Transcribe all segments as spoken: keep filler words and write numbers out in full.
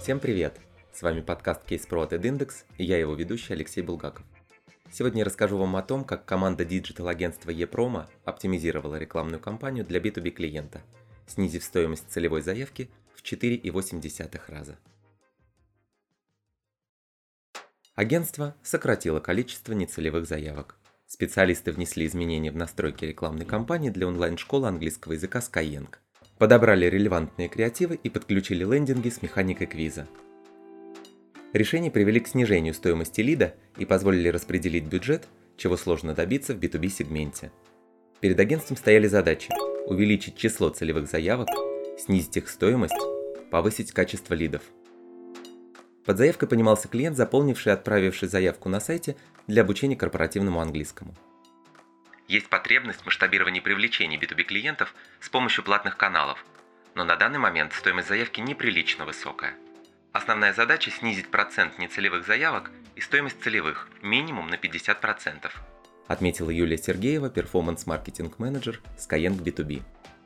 Всем привет! С вами подкаст CasePro от EdIndex и я его ведущий Алексей Булгаков. Сегодня я расскажу вам о том, как команда диджитал-агентства ePromo оптимизировала рекламную кампанию для би ту би клиента, снизив стоимость целевой заявки в четыре целых восемь десятых раза. Агентство сократило количество нецелевых заявок. Специалисты внесли изменения в настройки рекламной кампании для онлайн-школы английского языка Skyeng. Подобрали релевантные креативы и подключили лендинги с механикой квиза. Решения привели к снижению стоимости лида и позволили распределить бюджет, чего сложно добиться в би ту би сегменте. Перед агентством стояли задачи: увеличить число целевых заявок, снизить их стоимость, повысить качество лидов. Под заявкой понимался клиент, заполнивший и отправивший заявку на сайте для обучения корпоративному английскому. Есть потребность в масштабировании привлечения би ту би клиентов с помощью платных каналов, но на данный момент стоимость заявки неприлично высокая. Основная задача – снизить процент нецелевых заявок и стоимость целевых минимум на пятьдесят процентов, отметила Юлия Сергеева, перформанс-маркетинг-менеджер Skyeng би ту би.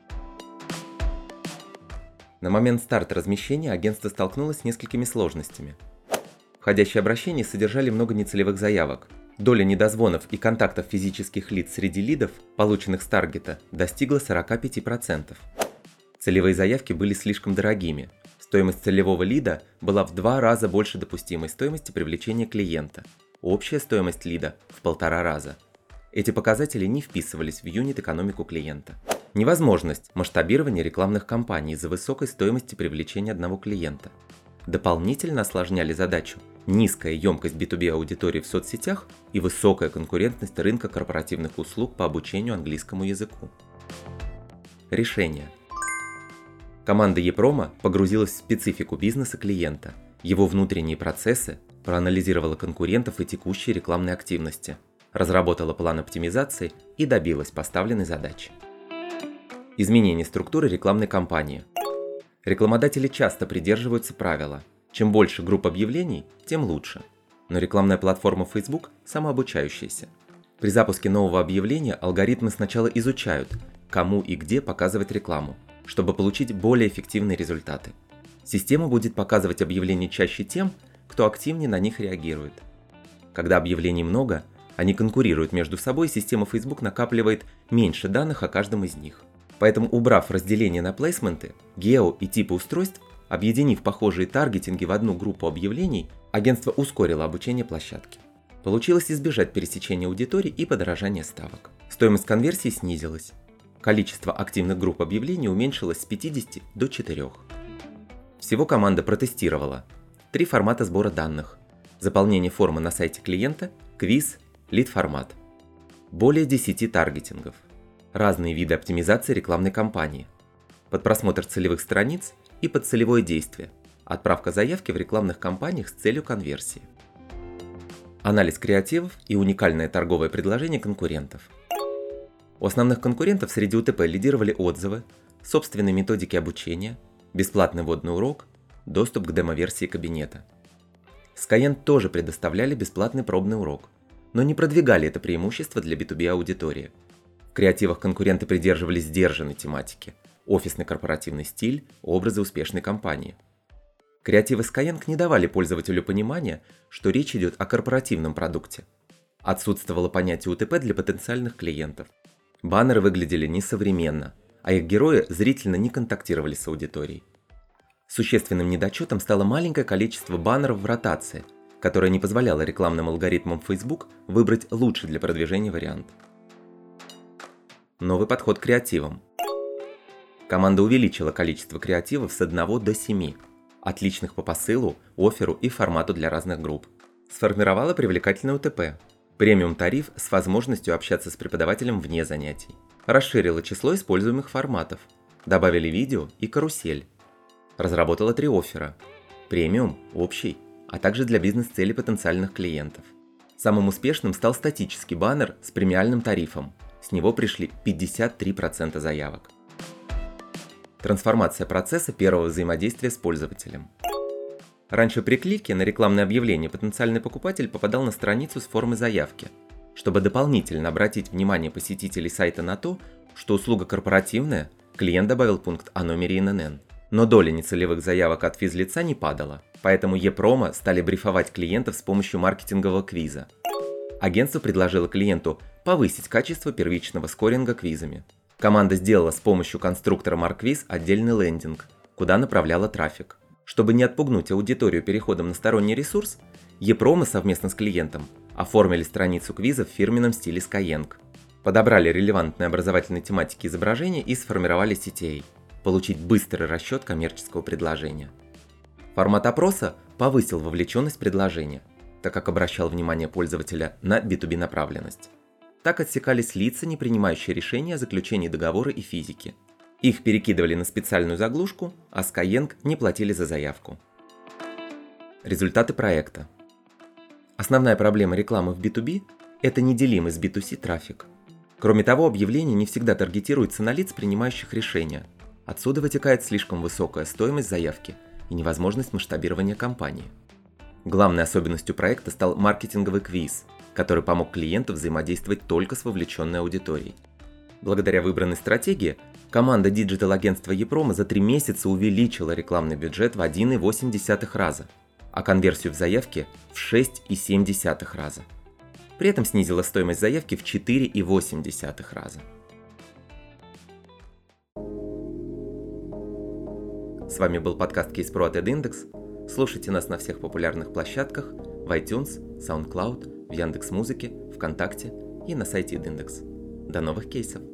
На момент старта размещения агентство столкнулось с несколькими сложностями. Входящие обращения содержали много нецелевых заявок. Доля недозвонов и контактов физических лиц среди лидов, полученных с таргета, достигла сорок пять процентов. Целевые заявки были слишком дорогими. Стоимость целевого лида была в два раза больше допустимой стоимости привлечения клиента. Общая стоимость лида в полтора раза. Эти показатели не вписывались в юнит-экономику клиента. Невозможность масштабирования рекламных кампаний из-за высокой стоимости привлечения одного клиента. Дополнительно осложняли задачу низкая емкость би ту би аудитории в соцсетях и высокая конкурентность рынка корпоративных услуг по обучению английскому языку. Решение. Команда ePromo погрузилась в специфику бизнеса клиента, его внутренние процессы, проанализировала конкурентов и текущие рекламные активности, разработала план оптимизации и добилась поставленной задачи. Изменение структуры рекламной кампании. Рекламодатели часто придерживаются правила: чем больше групп объявлений, тем лучше. Но рекламная платформа Facebook самообучающаяся. При запуске нового объявления алгоритмы сначала изучают, кому и где показывать рекламу, чтобы получить более эффективные результаты. Система будет показывать объявления чаще тем, кто активнее на них реагирует. Когда объявлений много, они конкурируют между собой, и система Facebook накапливает меньше данных о каждом из них. Поэтому, убрав разделение на плейсменты, гео и типы устройств, объединив похожие таргетинги в одну группу объявлений, агентство ускорило обучение площадки. Получилось избежать пересечения аудитории и подорожания ставок. Стоимость конверсии снизилась. Количество активных групп объявлений уменьшилось с пятидесяти до четырёх. Всего команда протестировала три формата сбора данных: заполнение формы на сайте клиента, квиз, лид-формат. Более десяти таргетингов. Разные виды оптимизации рекламной кампании. Под просмотр целевых страниц и под целевое действие. Отправка заявки в рекламных кампаниях с целью конверсии. Анализ креативов и уникальное торговое предложение конкурентов. У основных конкурентов среди УТП лидировали отзывы, собственные методики обучения, бесплатный вводный урок, доступ к демо-версии кабинета. Skyeng тоже предоставляли бесплатный пробный урок, но не продвигали это преимущество для би ту би аудитории. В креативах конкуренты придерживались сдержанной тематики: офисный корпоративный стиль, образы успешной компании. Креативы Skyeng не давали пользователю понимания, что речь идет о корпоративном продукте. Отсутствовало понятие УТП для потенциальных клиентов. Баннеры выглядели несовременно, а их герои зрительно не контактировали с аудиторией. Существенным недочетом стало маленькое количество баннеров в ротации, которое не позволяло рекламным алгоритмам Facebook выбрать лучший для продвижения вариант. Новый подход к креативам. Команда увеличила количество креативов с одного до семи, отличных по посылу, офферу и формату для разных групп. Сформировала привлекательный УТП, премиум-тариф с возможностью общаться с преподавателем вне занятий. Расширила число используемых форматов, добавили видео и карусель. Разработала три оффера: премиум, общий, а также для бизнес-целей потенциальных клиентов. Самым успешным стал статический баннер с премиальным тарифом. С него пришли пятьдесят три процента заявок. Трансформация процесса первого взаимодействия с пользователем. Раньше при клике на рекламное объявление потенциальный покупатель попадал на страницу с формой заявки. Чтобы дополнительно обратить внимание посетителей сайта на то, что услуга корпоративная, клиент добавил пункт о номере эн эн эн. Но доля нецелевых заявок от физлица не падала, поэтому e-promo стали брифовать клиентов с помощью маркетингового квиза. Агентство предложило клиенту повысить качество первичного скоринга квизами. Команда сделала с помощью конструктора MarkQuiz отдельный лендинг, куда направляла трафик. Чтобы не отпугнуть аудиторию переходом на сторонний ресурс, e-promo совместно с клиентом оформили страницу квиза в фирменном стиле Skyeng. Подобрали релевантные образовательной тематики изображения и сформировали си ти эй – получить быстрый расчет коммерческого предложения. Формат опроса повысил вовлеченность предложения, так как обращал внимание пользователя на би ту би направленность. Так отсекались лица, не принимающие решения о заключении договора и физики. Их перекидывали на специальную заглушку, а Skyeng не платили за заявку. Результаты проекта. Основная проблема рекламы в би ту би – это неделимый с би ту си трафик. Кроме того, объявление не всегда таргетируется на лиц, принимающих решения. Отсюда вытекает слишком высокая стоимость заявки и невозможность масштабирования кампании. Главной особенностью проекта стал маркетинговый квиз, который помог клиенту взаимодействовать только с вовлеченной аудиторией. Благодаря выбранной стратегии, команда диджитал-агентства e-promo за три месяца увеличила рекламный бюджет в один целых восемь десятых раза, а конверсию в заявки в шесть целых семь десятых раза. При этом снизила стоимость заявки в четыре целых восемь десятых раза. С вами был подкаст CasePro от EdIndex. Слушайте нас на всех популярных площадках в iTunes, SoundCloud, в Яндекс.Музыке, ВКонтакте и на сайте EdIndex. До новых кейсов!